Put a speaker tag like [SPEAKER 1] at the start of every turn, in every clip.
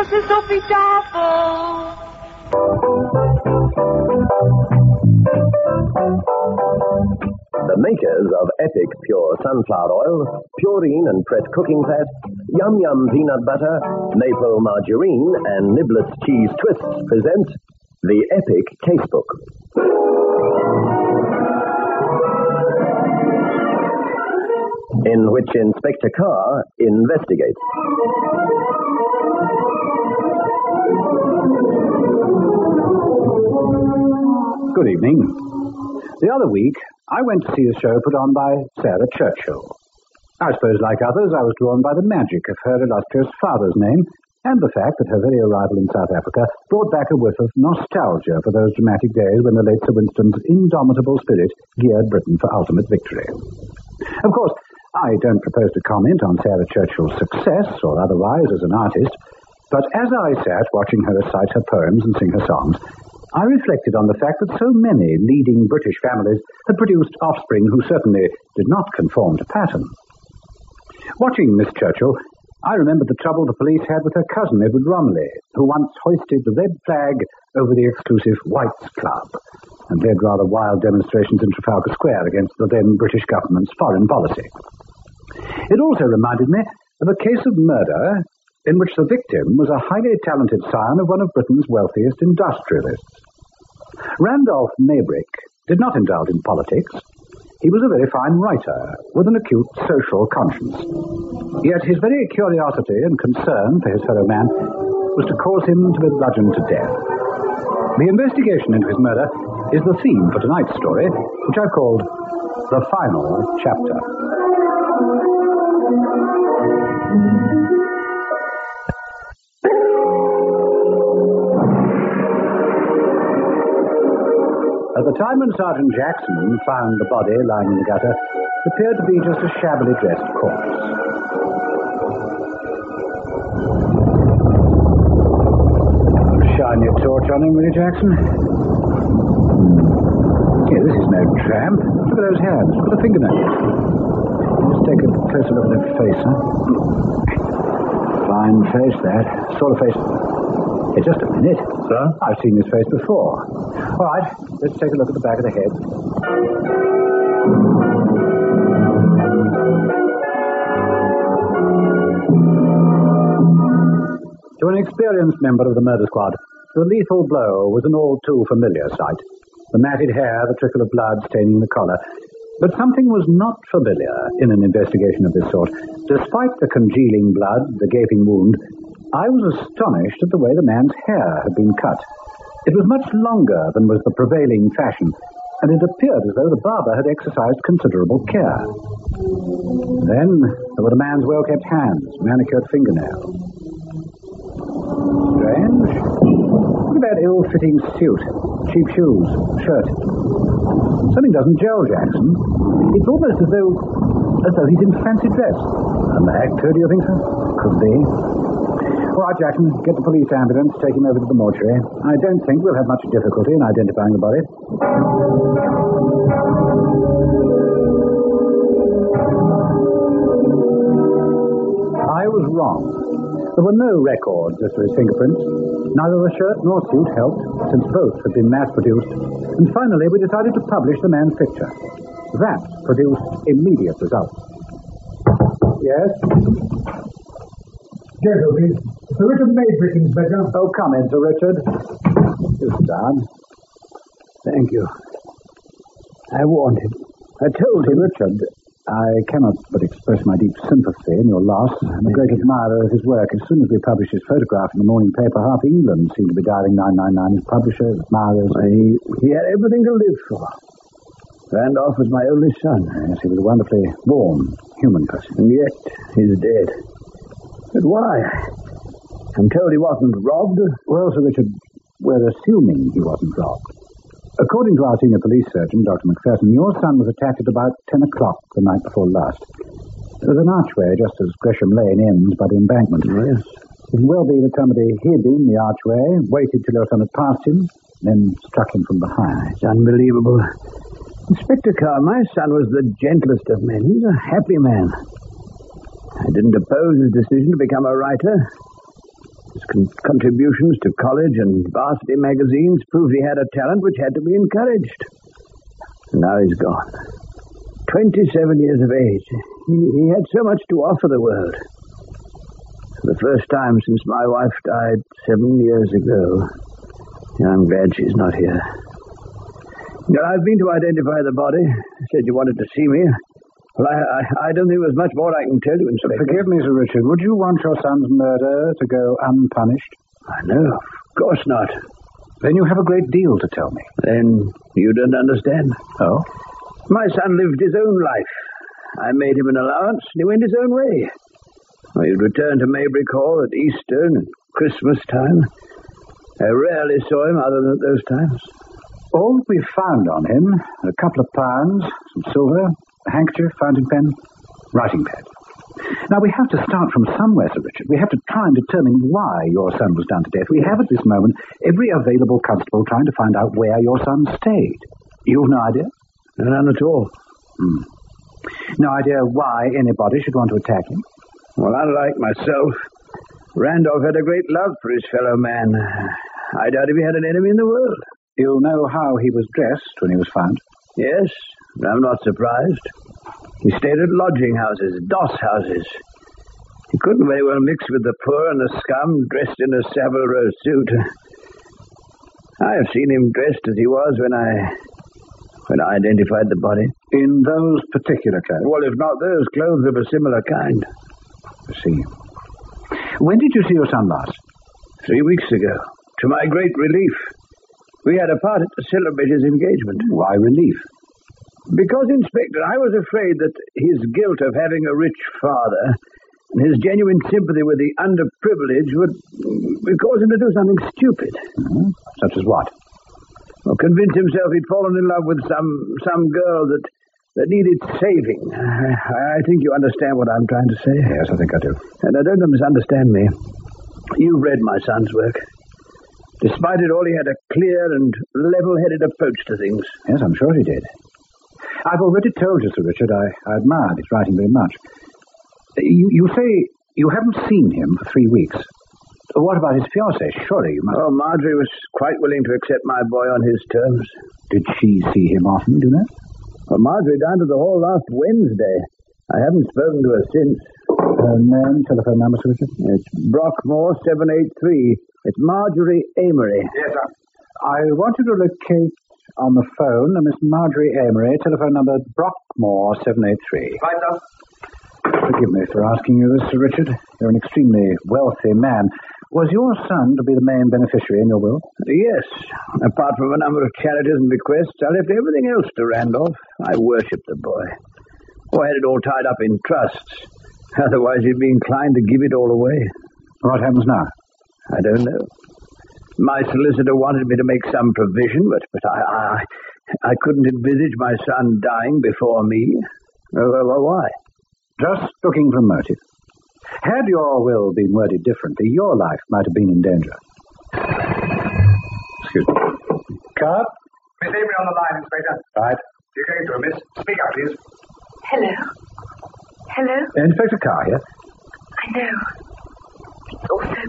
[SPEAKER 1] is so powerful.
[SPEAKER 2] The makers of Epic Pure Sunflower Oil, Purine and Press Cooking Fat, Yum Yum Peanut Butter, Maple Margarine, and Niblets Cheese Twists present the Epic Casebook. In which Inspector Carr investigates.
[SPEAKER 3] Good evening. The other week, I went to see a show put on by Sarah Churchill. I suppose, like others, I was drawn by the magic of her illustrious father's name and the fact that her very arrival in South Africa brought back a whiff of nostalgia for those dramatic days when the late Sir Winston's indomitable spirit geared Britain for ultimate victory. Of course, I don't propose to comment on Sarah Churchill's success or otherwise as an artist, but as I sat watching her recite her poems and sing her songs, I reflected on the fact that so many leading British families had produced offspring who certainly did not conform to pattern. Watching Miss Churchill, I remembered the trouble the police had with her cousin Edward Romilly, who once hoisted the red flag over the exclusive Whites Club and led rather wild demonstrations in Trafalgar Square against the then British government's foreign policy. It also reminded me of a case of murder in which the victim was a highly talented scion of one of Britain's wealthiest industrialists. Randolph Maybrick did not indulge in politics. He was a very fine writer with an acute social conscience. Yet his very curiosity and concern for his fellow man was to cause him to be bludgeoned to death. The investigation into his murder is the theme for tonight's story, which I've called The Final Chapter. At the time when Sergeant Jackson found the body lying in the gutter, it appeared to be just a shabbily dressed corpse. Shine your torch on him, will you, Jackson? Yeah, this is no tramp. Look at those hands. Look at the fingernails. Just take a closer look at that face, huh? Fine face, that. Sort of face. Hey, just a minute. Sir? I've seen this face before. All right, let's take a look at the back of the head. To an experienced member of the murder squad, the lethal blow was an all too familiar sight. The matted hair, the trickle of blood staining the collar. But something was not familiar in an investigation of this sort. Despite the congealing blood, the gaping wound, I was astonished at the way the man's hair had been cut. It was much longer than was the prevailing fashion, and it appeared as though the barber had exercised considerable care. Then there were the man's well-kept hands, manicured fingernails. Strange. Look at that ill-fitting suit, cheap shoes, shirt. Something doesn't gel, Jackson. It's almost as though he's in fancy dress. An actor, do you think so? Could be. All right, Jackson, get the police ambulance, take him over to the mortuary. I don't think we'll have much difficulty in identifying the body. I was wrong. There were no records as to his fingerprints. Neither the shirt nor suit helped, since both had been mass-produced. And finally, we decided to publish the man's picture. That produced immediate results. Yes?
[SPEAKER 4] Jacob, please. Sir Richard Maybrick, Inspector.
[SPEAKER 3] Oh, come in, Sir Richard. You sit down.
[SPEAKER 4] Thank you. I warned him. I told him.
[SPEAKER 3] Richard, I cannot but express my deep sympathy in your loss. I'm a great admirer of his work. As soon as we published his photograph in the morning paper, half England seemed to be dialing 999. His publishers, admirers.
[SPEAKER 4] He had everything to live for. Randolph was my only son.
[SPEAKER 3] Yes, he was a wonderfully warm, human person.
[SPEAKER 4] And yet, he's dead. But why? I'm told he wasn't robbed.
[SPEAKER 3] Well, Sir Richard, we're assuming he wasn't robbed. According to our senior police surgeon, Dr. Macpherson, your son was attacked at about 10 o'clock the night before last. There's an archway just as Gresham Lane ends by the embankment.
[SPEAKER 4] Oh, yes.
[SPEAKER 3] It can well be that somebody hid in the archway, waited till your son had passed him, then struck him from behind.
[SPEAKER 4] It's unbelievable. Inspector Carr, my son was the gentlest of men. He's a happy man. I didn't oppose his decision to become a writer. His contributions to college and varsity magazines proved he had a talent which had to be encouraged. And now he's gone. 27 years of age. He had so much to offer the world. For the first time since my wife died 7 years ago. I'm glad she's not here. Now, I've been to identify the body. Said you wanted to see me. Well, I don't think there's much more I can tell you, Inspector.
[SPEAKER 3] Forgive me, Sir Richard. Would you want your son's murder to go unpunished?
[SPEAKER 4] No, of course not.
[SPEAKER 3] Then you have a great deal to tell me.
[SPEAKER 4] Then you don't understand.
[SPEAKER 3] Oh?
[SPEAKER 4] My son lived his own life. I made him an allowance, and he went his own way. Well, he'd return to Maybrick Hall at Easter and Christmas time. I rarely saw him other than at those times.
[SPEAKER 3] All that we found on him, a couple of pounds, some silver, a handkerchief, fountain pen, writing pad. Now, we have to start from somewhere, Sir Richard. We have to try and determine why your son was done to death. We have at this moment every available constable trying to find out where your son stayed. You've no idea?
[SPEAKER 4] None at all.
[SPEAKER 3] No idea why anybody should want to attack him?
[SPEAKER 4] Well, unlike myself, Randolph had a great love for his fellow man. I doubt if he had an enemy in the world.
[SPEAKER 3] You know how he was dressed when he was found?
[SPEAKER 4] Yes, I'm not surprised. He stayed at lodging houses, doss houses. He couldn't very well mix with the poor and the scum dressed in a Savile Row suit. I have seen him dressed as he was when I identified the body.
[SPEAKER 3] In those particular clothes?
[SPEAKER 4] Well, if not those, clothes of a similar kind.
[SPEAKER 3] I see. When did you see your son last?
[SPEAKER 4] 3 weeks ago. To my great relief. We had a party to celebrate his engagement.
[SPEAKER 3] Why relief?
[SPEAKER 4] Because, Inspector, I was afraid that his guilt of having a rich father and his genuine sympathy with the underprivileged would cause him to do something stupid.
[SPEAKER 3] Such as what?
[SPEAKER 4] Or convince himself he'd fallen in love with some girl that needed saving. I think you understand what I'm trying to say.
[SPEAKER 3] Yes, I think I do.
[SPEAKER 4] And I don't misunderstand me. You've read my son's work. Despite it all, he had a clear and level-headed approach to things.
[SPEAKER 3] Yes, I'm sure he did. I've already told you, Sir Richard, I admired his writing very much. You say you haven't seen him for 3 weeks. What about his fiancée? Surely you must...
[SPEAKER 4] Oh, Marjorie was quite willing to accept my boy on his terms.
[SPEAKER 3] Did she see him often, do you know?
[SPEAKER 4] Well, Marjorie dined at the hall last Wednesday. I haven't spoken to her since.
[SPEAKER 3] Her name, telephone number, Sir Richard?
[SPEAKER 4] It's Brockmore 783. It's Marjorie Amory.
[SPEAKER 3] Yes, sir. I want you to locate on the phone Miss Marjorie Amory, telephone number Brockmore 783.
[SPEAKER 4] Right, sir.
[SPEAKER 3] Forgive me for asking you this, Sir Richard. You're an extremely wealthy man. Was your son to be the main beneficiary in your will?
[SPEAKER 4] Yes. Apart from a number of charities and bequests, I left everything else to Randolph. I worshipped the boy. I had it all tied up in trusts. Otherwise, he'd be inclined to give it all away.
[SPEAKER 3] What happens now?
[SPEAKER 4] I don't know. My solicitor wanted me to make some provision, but I couldn't envisage my son dying before me. Well, why?
[SPEAKER 3] Just looking for a motive. Had your will been worded differently, your life might have been in danger. Excuse me. Carp?
[SPEAKER 5] Miss Avery on the line, Inspector.
[SPEAKER 3] Right.
[SPEAKER 5] You're going through, miss. Speak up, please.
[SPEAKER 1] Hello? Hello?
[SPEAKER 3] Inspector Carr here.
[SPEAKER 1] I know. It's all so...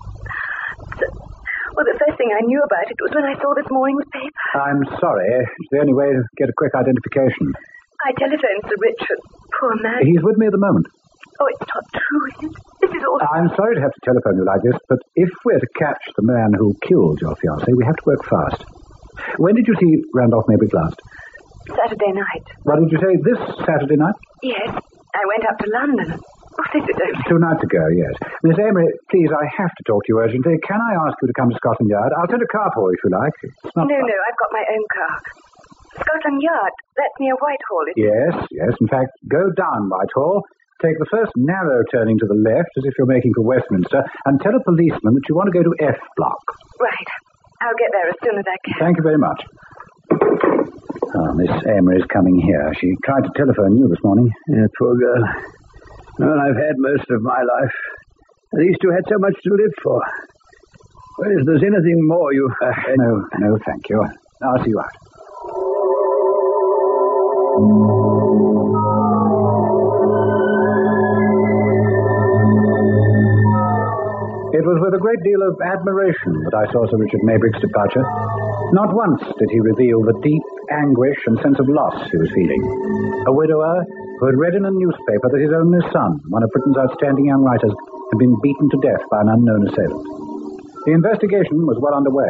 [SPEAKER 1] Well, the first thing I knew about it was when I saw this morning's paper.
[SPEAKER 3] I'm sorry. It's the only way to get a quick identification.
[SPEAKER 1] I telephoned Sir Richard. Poor man.
[SPEAKER 3] He's with me at the moment.
[SPEAKER 1] Oh, it's not true, is it? This is all...
[SPEAKER 3] I'm sorry to have to telephone you like this, but if we're to catch the man who killed your fiancée, we have to work fast. When did you see Randolph Maybrick last?
[SPEAKER 1] Saturday night.
[SPEAKER 3] What did you say, this Saturday night?
[SPEAKER 1] Yes. I went up to London. Oh, this is only...
[SPEAKER 3] 2 nights ago, yes. Miss Amory, please, I have to talk to you urgently. Can I ask you to come to Scotland Yard? I'll send a car for you if you like. It's not...
[SPEAKER 1] No, I've got my own car. Scotland Yard, that's near Whitehall, isn't it?
[SPEAKER 3] Yes. In fact, go down Whitehall, take the first narrow turning to the left, as if you're making for Westminster, and tell a policeman that you want to go to F Block.
[SPEAKER 1] Right. I'll get there as soon as I can.
[SPEAKER 3] Thank you very much. Oh, Miss Amory is coming here. She tried to telephone you this morning.
[SPEAKER 4] Yeah, poor girl. Well, I've had most of my life. These two had so much to live for. Well, if there's anything more you...
[SPEAKER 3] No, thank you. I'll see you out. It was with a great deal of admiration that I saw Sir Richard Maybrick's departure. Not once did he reveal the deep anguish and sense of loss he was feeling. A widower who had read in a newspaper that his only son, one of Britain's outstanding young writers, had been beaten to death by an unknown assailant. The investigation was well underway.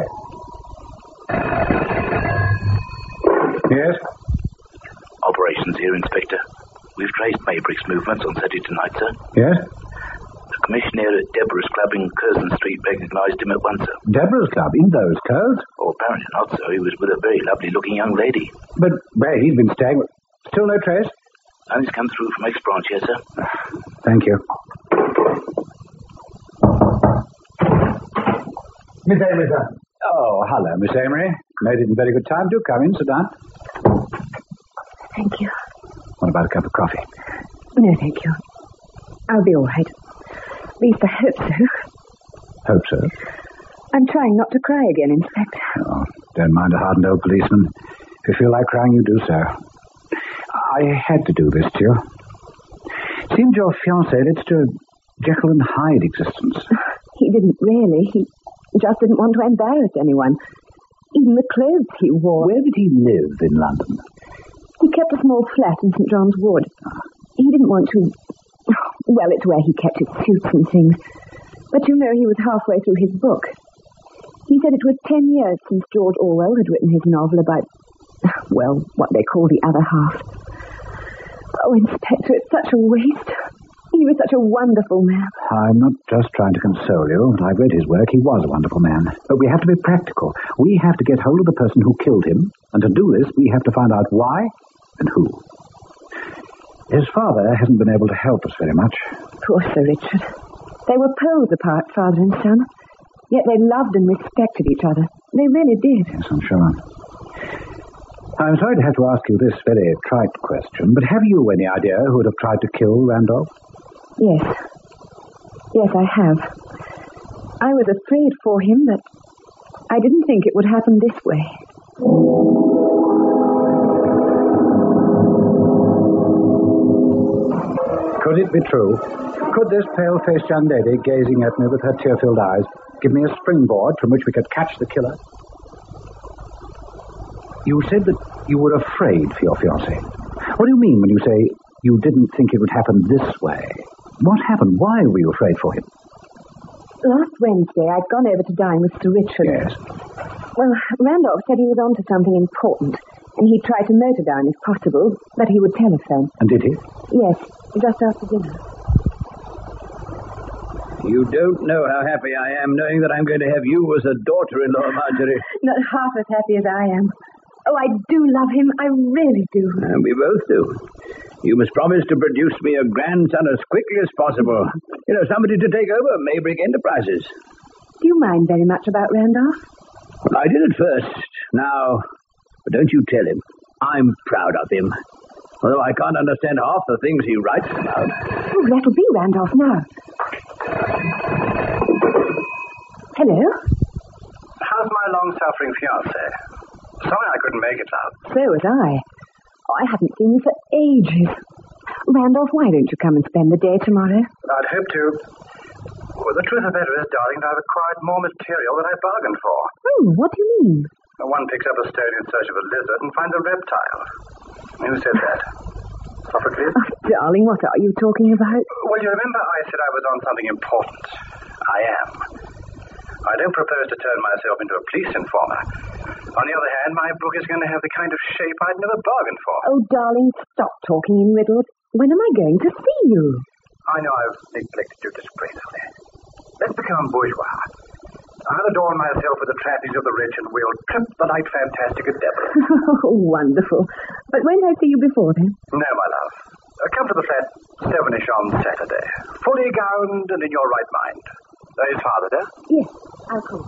[SPEAKER 3] Yes?
[SPEAKER 6] Operations here, Inspector. We've traced Maybrick's movements on Saturday night, sir.
[SPEAKER 3] Yes?
[SPEAKER 6] The commissioner at Deborah's Club in Curzon Street recognised him at once, sir.
[SPEAKER 3] Deborah's Club? In those clothes?
[SPEAKER 6] Oh, apparently not, sir. He was with a very lovely-looking young lady.
[SPEAKER 3] But where he'd been staying... Still no trace?
[SPEAKER 6] Nothing's come through from X-Branch, yes, sir.
[SPEAKER 3] Thank you.
[SPEAKER 5] Miss Amory, sir.
[SPEAKER 3] Oh, hello, Miss Amory. Made it in very good time. Do come in, sit down.
[SPEAKER 7] Thank you.
[SPEAKER 3] What about a cup of coffee?
[SPEAKER 7] No, thank you. I'll be all right. At least I hope so.
[SPEAKER 3] Hope so.
[SPEAKER 7] I'm trying not to cry again, Inspector.
[SPEAKER 3] Oh, don't mind a hardened old policeman. If you feel like crying, you do so. I had to do this to you. It seemed your fiancé led to a Jekyll and Hyde existence.
[SPEAKER 7] He didn't really. He just didn't want to embarrass anyone. Even the clothes he wore.
[SPEAKER 3] Where did he live in London?
[SPEAKER 7] He kept a small flat in St. John's Wood. He didn't want to... Well, it's where he kept his suits and things. But you know, he was halfway through his book. He said it was 10 years since George Orwell had written his novel about, well, what they call the other half. Oh, Inspector, it's such a waste. He was such a wonderful man.
[SPEAKER 3] I'm not just trying to console you. I've read his work. He was a wonderful man. But we have to be practical. We have to get hold of the person who killed him. And to do this, we have to find out why and who. His father hasn't been able to help us very much.
[SPEAKER 7] Poor Sir Richard. They were poles apart, father and son. Yet they loved and respected each other. They really did.
[SPEAKER 3] Yes, I'm sure. I'm sorry to have to ask you this very trite question, but have you any idea who would have tried to kill Randolph?
[SPEAKER 7] Yes. Yes, I have. I was afraid for him, but I didn't think it would happen this way.
[SPEAKER 3] Could it be true? Could this pale-faced young lady, gazing at me with her tear-filled eyes, give me a springboard from which we could catch the killer? You said that you were afraid for your fiancé. What do you mean when you say you didn't think it would happen this way? What happened? Why were you afraid for him?
[SPEAKER 7] Last Wednesday, I'd gone over to dine with Sir Richard.
[SPEAKER 3] Yes.
[SPEAKER 7] Well, Randolph said he was on to something important, and he'd try to motor down if possible, but he would telephone.
[SPEAKER 3] And did he?
[SPEAKER 7] Yes, just after dinner.
[SPEAKER 4] You don't know how happy I am knowing that I'm going to have you as a daughter-in-law, Marjorie.
[SPEAKER 7] Not half as happy as I am. Oh, I do love him. I really do.
[SPEAKER 4] And we both do. You must promise to produce me a grandson as quickly as possible. You know, somebody to take over Maybrick Enterprises.
[SPEAKER 7] Do you mind very much about Randolph?
[SPEAKER 4] Well, I did at first. Now, don't you tell him. I'm proud of him. Although I can't understand half the things he writes about.
[SPEAKER 7] Oh, that'll be Randolph now. Hello?
[SPEAKER 5] How's my long-suffering fiancé? Sorry I couldn't make it, love.
[SPEAKER 7] So was I. Oh, I haven't seen you for ages. Randolph, why don't you come and spend the day tomorrow?
[SPEAKER 5] I'd hope to. Well, the truth of the matter is, darling, I've acquired more material than I bargained for.
[SPEAKER 7] What do you mean?
[SPEAKER 5] One picks up a stone in search of a lizard and finds a reptile. Who said that? Sophocles?
[SPEAKER 7] Oh, darling, what are you talking about?
[SPEAKER 5] Well, you remember I said I was on something important. I am. I don't propose to turn myself into a police informer. On the other hand, my book is going to have the kind of shape I'd never bargained for.
[SPEAKER 7] Oh, darling, stop talking in riddles. When am I going to see you?
[SPEAKER 5] I know I've neglected you disgracefully. Let's become bourgeois. I'll adorn myself with the trappings of the rich and we'll trip the night fantastic at Deborah.
[SPEAKER 7] Oh, wonderful. But won't I see you before then?
[SPEAKER 5] No, my love. Come to the flat 7-ish on Saturday. Fully gowned and in your right mind. Is father there?
[SPEAKER 7] Yes, I'll call.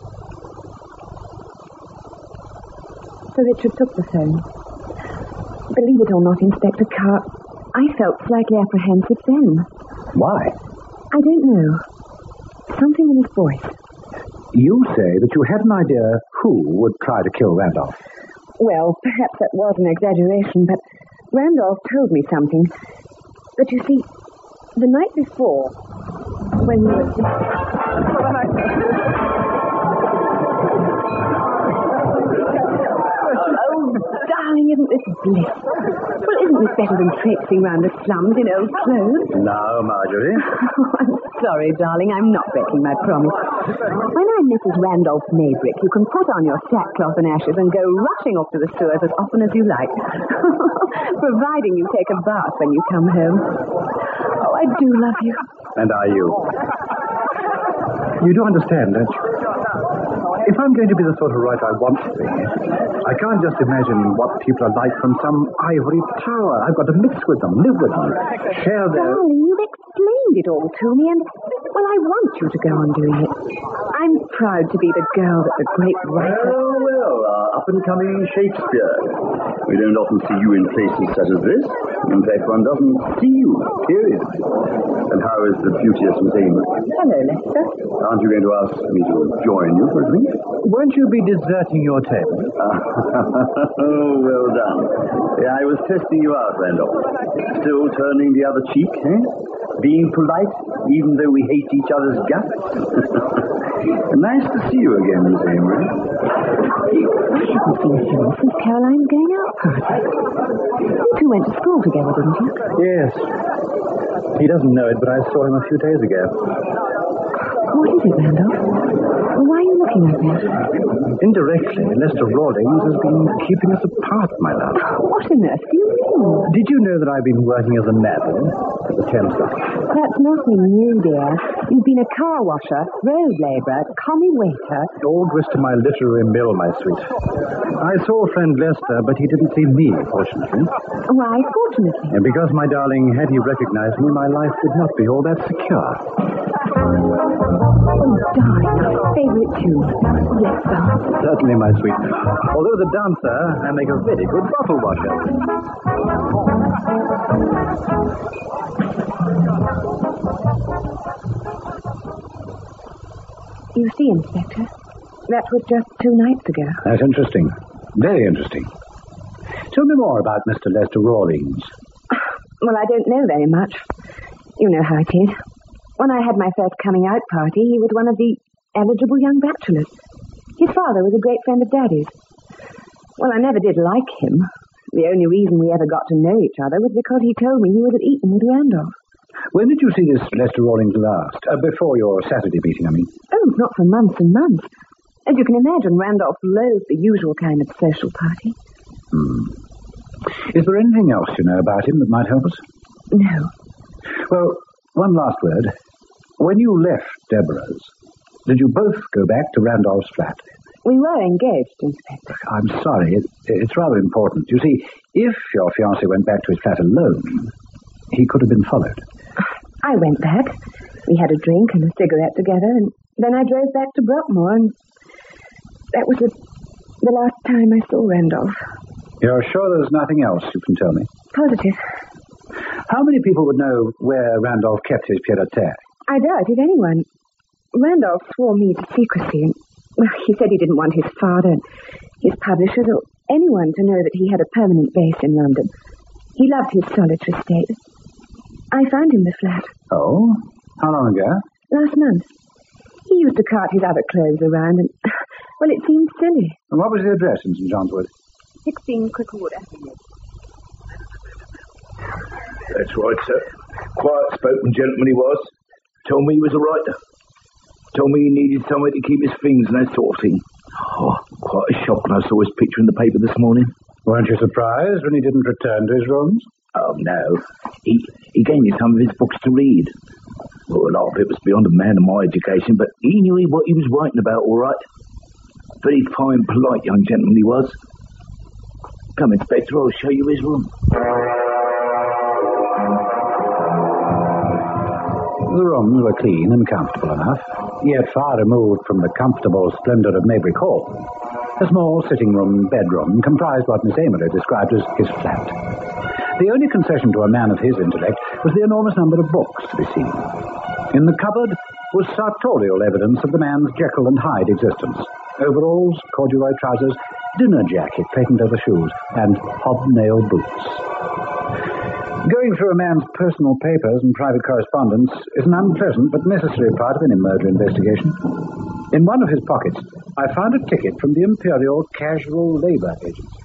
[SPEAKER 7] Sir Richard took the phone. Believe it or not, Inspector Carr, I felt slightly apprehensive then.
[SPEAKER 3] Why?
[SPEAKER 7] I don't know. Something in his voice.
[SPEAKER 3] You say that you had an idea who would try to kill Randolph.
[SPEAKER 7] Well, perhaps that was an exaggeration, but Randolph told me something. But you see, the night before, when we were... Darling, isn't this bliss? Well, isn't this better than traipsing round the slums in old clothes?
[SPEAKER 5] No, Marjorie.
[SPEAKER 7] Oh, I'm sorry, darling. I'm not breaking my promise. When I'm Mrs. Randolph Maybrick, you can put on your sackcloth and ashes and go rushing off to the sewers as often as you like. Providing you take a bath when you come home. Oh, I do love you.
[SPEAKER 5] And are you?
[SPEAKER 3] You do understand, don't you? If I'm going to be the sort of writer I want to be, I can't just imagine what people are like from some ivory tower. I've got to mix with them, live with them, share their...
[SPEAKER 7] Darling, you've explained it all to me, and, well, I want you to go on doing it. I'm proud to be the girl that the great writer...
[SPEAKER 2] Well, up-and-coming Shakespeare. We don't often see you in places such as this. In fact, one doesn't see you, period. And how is the beauteous Miss Amory?
[SPEAKER 7] Hello, Lester.
[SPEAKER 2] Aren't you going to ask me to join you for a drink?
[SPEAKER 3] Won't you be deserting your table?
[SPEAKER 2] Oh, well done. Yeah, I was testing you out, Randolph. Still turning the other cheek, eh? Being polite, even though we hate each other's guts. Nice to see you again, Miss Amory.
[SPEAKER 7] I haven't seen him since Caroline's going out party. You two went to school together, didn't you?
[SPEAKER 3] Yes. He doesn't know it, but I saw him a few days ago.
[SPEAKER 7] What is it, Randolph? Why are you looking at me?
[SPEAKER 3] Indirectly, Lester Rawlings has been keeping us apart, my love.
[SPEAKER 7] What on earth do you mean?
[SPEAKER 3] Did you know that I've been working as a navvy at the Thames Dock?
[SPEAKER 7] That's nothing new, dear. You've been a car washer, road labourer, commie waiter.
[SPEAKER 3] All grist to my literary mill, my sweet. I saw friend Lester, but he didn't see me, fortunately.
[SPEAKER 7] Why, fortunately?
[SPEAKER 3] And because, my darling, had he recognized me, my life would not be all that secure.
[SPEAKER 7] Oh, darling, our favourite tune. Let's dance.
[SPEAKER 3] Certainly, my sweet. Although the dancer, I make a very good bottle washer.
[SPEAKER 7] You see, Inspector, that was just 2 nights ago.
[SPEAKER 3] That's interesting. Very interesting. Tell me more about Mr. Lester Rawlings.
[SPEAKER 7] Well, I don't know very much. You know how it is. When I had my first coming-out party, he was one of the eligible young bachelors. His father was a great friend of Daddy's. Well, I never did like him. The only reason we ever got to know each other was because he told me he was at Eton with Randolph.
[SPEAKER 3] When did you see this Lester Rawlings last? Before your Saturday meeting, I mean.
[SPEAKER 7] Oh, not for months and months. As you can imagine, Randolph loathed the usual kind of social party.
[SPEAKER 3] Is there anything else you know about him that might help us?
[SPEAKER 7] No.
[SPEAKER 3] Well, one last word. When you left Deborah's, did you both go back to Randolph's flat?
[SPEAKER 7] We were engaged, Inspector.
[SPEAKER 3] I'm sorry. It's rather important. You see, if your fiancé went back to his flat alone, he could have been followed.
[SPEAKER 7] I went back. We had a drink and a cigarette together, and then I drove back to Brockmore, and that was the last time I saw Randolph.
[SPEAKER 3] You're sure there's nothing else you can tell me?
[SPEAKER 7] Positive.
[SPEAKER 3] How many people would know where Randolph kept his pied-à-terre?
[SPEAKER 7] I doubt if anyone. Randolph swore me to secrecy, and well, he said he didn't want his father, his publishers, or anyone to know that he had a permanent base in London. He loved his solitary state. I found him the flat.
[SPEAKER 3] Oh? How long ago?
[SPEAKER 7] Last month. He used to cart his other clothes around, and, well, it seemed silly.
[SPEAKER 3] And what was the address in St. John's Wood?
[SPEAKER 7] 16 Cricklewood Avenue.
[SPEAKER 8] That's right, sir. Quiet-spoken gentleman he was. Told me he was a writer. Told me he needed somewhere to keep his things and that sort of thing. Oh, quite a shock when I saw his picture in the paper this morning.
[SPEAKER 3] Weren't you surprised when he didn't return to his rooms?
[SPEAKER 8] Oh, no. He gave me some of his books to read. Well, a lot of it was beyond a man of my education, but he knew what he was writing about, all right. Very fine, polite young gentleman he was. Come, Inspector, I'll show you his room.
[SPEAKER 3] The rooms were clean and comfortable enough, yet far removed from the comfortable splendor of Maybrick Hall. A small sitting-room bedroom comprised what Miss Amory described as his flat. The only concession to a man of his intellect was the enormous number of books to be seen. In the cupboard was sartorial evidence of the man's Jekyll and Hyde existence. Overalls, corduroy trousers, dinner jacket patent over shoes, and hobnail boots. Going through a man's personal papers and private correspondence is an unpleasant but necessary part of any murder investigation. In one of his pockets, I found a ticket from the Imperial Casual Labour Agency.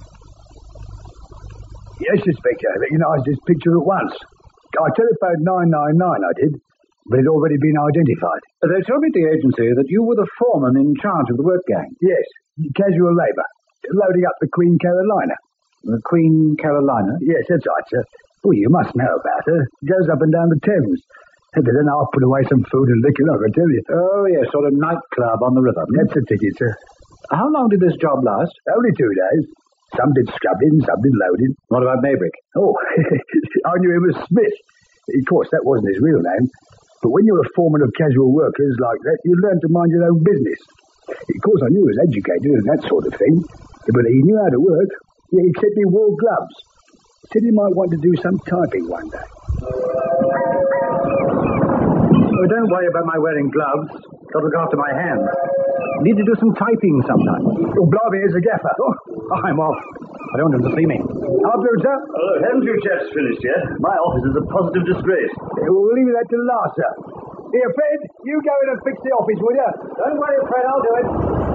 [SPEAKER 4] Yes, Inspector, I recognised this picture at once. I telephoned 999, I did, but it had already been identified.
[SPEAKER 3] They told me at the agency that you were the foreman in charge of the work gang.
[SPEAKER 4] Yes, casual labour, loading up the Queen Carolina.
[SPEAKER 3] The Queen Carolina?
[SPEAKER 4] Yes, that's right, sir. Well, you must know about her. Goes up and down the Thames. But then I'll put away some food and liquor, I can tell you.
[SPEAKER 3] Oh, yes, sort of nightclub on the river.
[SPEAKER 4] That's the ticket, sir.
[SPEAKER 3] How long did this job last?
[SPEAKER 4] Only 2 days. Some did scrubbing, some did loading.
[SPEAKER 3] What about Maybrick?
[SPEAKER 4] Oh, I knew him as Smith. Of course, that wasn't his real name. But when you're a foreman of casual workers like that, you learn to mind your own business. Of course, I knew he was educated and that sort of thing. But he knew how to work. Yeah, except he wore gloves. Said he might want to do some typing one day.
[SPEAKER 3] Oh, don't worry about my wearing gloves. Got to look after my hands. Need to do some typing sometime.
[SPEAKER 4] Oh, blimey, here's a gaffer.
[SPEAKER 3] Oh, I'm off. I don't want him to see me.
[SPEAKER 4] Afterwards, sir.
[SPEAKER 2] Oh, haven't you chaps finished yet? My office is a positive disgrace.
[SPEAKER 4] We'll leave that till last, sir. Here, Fred, you go in and fix the office, will you?
[SPEAKER 3] Don't worry, Fred, I'll do it.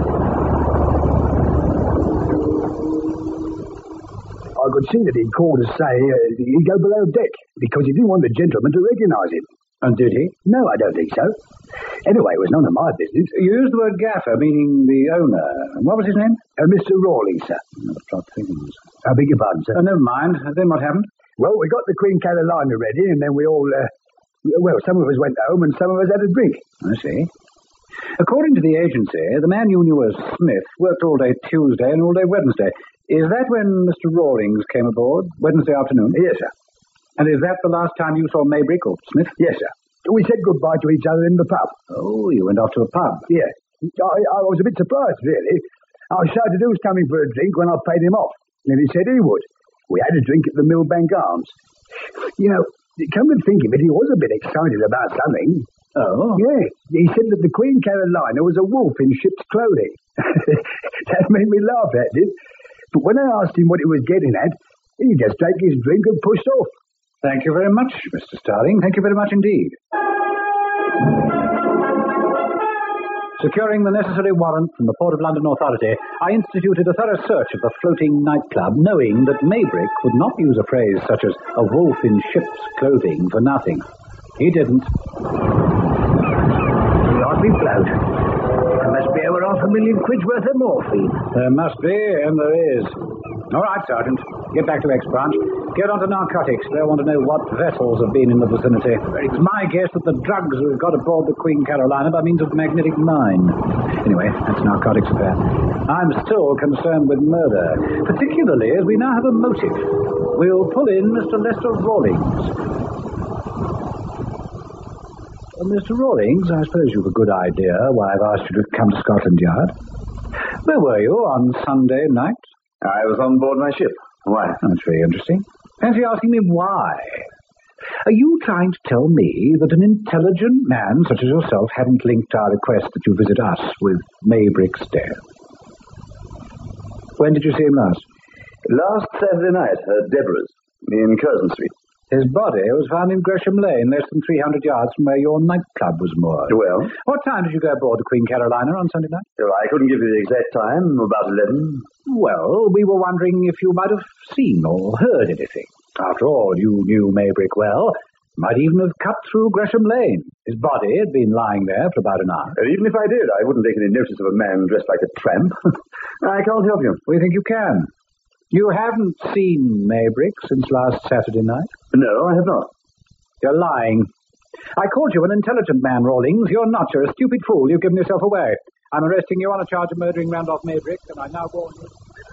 [SPEAKER 4] I could see that he'd called to say he'd go below deck because he didn't want the gentleman to recognise him.
[SPEAKER 3] And did he?
[SPEAKER 4] No, I don't think so. Anyway, it was none of my business.
[SPEAKER 3] You used the word gaffer, meaning the owner. What was his name?
[SPEAKER 4] Mr. Rawlings, sir.
[SPEAKER 3] Plot things.
[SPEAKER 4] I beg your pardon, sir.
[SPEAKER 3] Never mind. Then what happened?
[SPEAKER 4] Well, we got the Queen Carolina ready, and then we all, some of us went home and some of us had a drink.
[SPEAKER 3] I see. According to the agency, the man you knew as Smith worked all day Tuesday and all day Wednesday. Is that when Mr. Rawlings came aboard? Wednesday afternoon?
[SPEAKER 4] Yes, sir.
[SPEAKER 3] And is that the last time you saw Maybrick or Smith?
[SPEAKER 4] Yes, sir. We said goodbye to each other in the pub.
[SPEAKER 3] Oh, you went off to a pub?
[SPEAKER 4] Yeah. I was a bit surprised, really. I shouted who was coming for a drink when I paid him off. And he said he would. We had a drink at the Millbank Arms. You know, come to think of it, he was a bit excited about something.
[SPEAKER 3] Oh?
[SPEAKER 4] Yeah. He said that the Queen Carolina was a wolf in ship's clothing. That made me laugh, that did. But when I asked him what he was getting at, he just drank his drink and pushed off.
[SPEAKER 3] Thank you very much, Mr. Starling. Thank you very much indeed. Securing the necessary warrant from the Port of London Authority, I instituted a thorough search of the floating nightclub, knowing that Maybrick would not use a phrase such as a wolf in ship's clothing for nothing. He didn't.
[SPEAKER 4] You ought to be blowed. There must be over £500,000 worth of morphine.
[SPEAKER 3] There must be, and there is. All right, Sergeant. Get back to X Branch. Get on to narcotics. They want to know what vessels have been in the vicinity. It's my guess that the drugs have got aboard the Queen Carolina by means of the magnetic mine. Anyway, that's narcotics affair. I'm still concerned with murder, particularly as we now have a motive. We'll pull in Mr. Lester Rawlings. Mr. Rawlings, I suppose you've a good idea why I've asked you to come to Scotland Yard. Where were you on Sunday night?
[SPEAKER 2] I was on board my ship. Why?
[SPEAKER 3] That's very interesting. Fancy asking me why. Are you trying to tell me that an intelligent man such as yourself hadn't linked our request that you visit us with Maybrick's death? When did you see him last?
[SPEAKER 2] Last Saturday night at Deborah's, in Curzon Street.
[SPEAKER 3] His body was found in Gresham Lane, less than 300 yards from where your nightclub was moored.
[SPEAKER 2] Well?
[SPEAKER 3] What time did you go aboard the Queen Carolina on Sunday night?
[SPEAKER 2] Oh, I couldn't give you the exact time, about 11.
[SPEAKER 3] Well, we were wondering if you might have seen or heard anything. After all, you knew Maybrick well. Might even have cut through Gresham Lane. His body had been lying there for about an hour.
[SPEAKER 2] Even if I did, I wouldn't take any notice of a man dressed like a tramp. I can't help you.
[SPEAKER 3] We think you can. You haven't seen Maybrick since last Saturday night?
[SPEAKER 2] No, I have not.
[SPEAKER 3] You're lying. I called you an intelligent man, Rawlings. You're not. You're a stupid fool. You've given yourself away. I'm arresting you on a charge of murdering Randolph Maybrick, and I now warn you.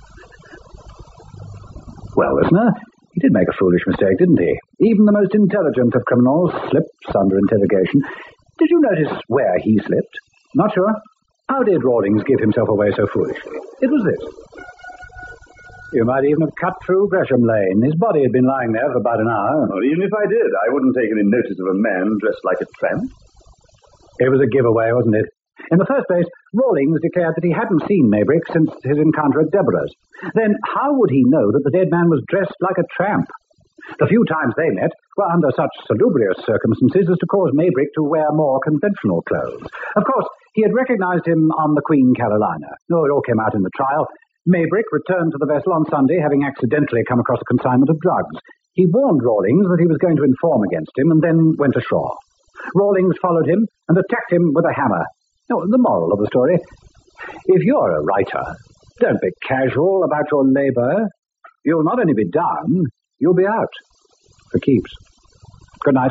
[SPEAKER 3] Well, listener, he did make a foolish mistake, didn't he? Even the most intelligent of criminals slips under interrogation. Did you notice where he slipped? Not sure. How did Rawlings give himself away so foolishly? It was this. You might even have cut through Gresham Lane. His body had been lying there for about an hour.
[SPEAKER 2] Well, even if I did, I wouldn't take any notice of a man dressed like a tramp.
[SPEAKER 3] It was a giveaway, wasn't it? In the first place, Rawlings declared that he hadn't seen Maybrick since his encounter at Deborah's. Then how would he know that the dead man was dressed like a tramp? The few times they met were under such salubrious circumstances as to cause Maybrick to wear more conventional clothes. Of course, he had recognized him on the Queen Carolina. No, it all came out in the trial. Maybrick returned to the vessel on Sunday, having accidentally come across a consignment of drugs. He warned Rawlings that he was going to inform against him and then went ashore. Rawlings followed him and attacked him with a hammer. Now, the moral of the story: if you're a writer, don't be casual about your labour. You'll not only be down, you'll be out. For keeps. Good night.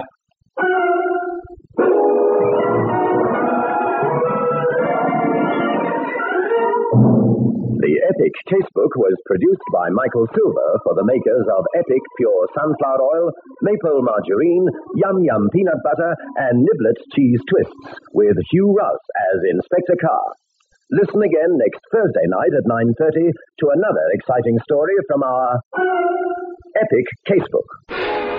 [SPEAKER 2] The Epic Casebook was produced by Michael Silver for the makers of Epic Pure Sunflower Oil, Maple Margarine, Yum Yum Peanut Butter, and Niblets Cheese Twists, with Hugh Rouse as Inspector Carr. Listen again next Thursday night at 9:30 to another exciting story from our Epic Casebook.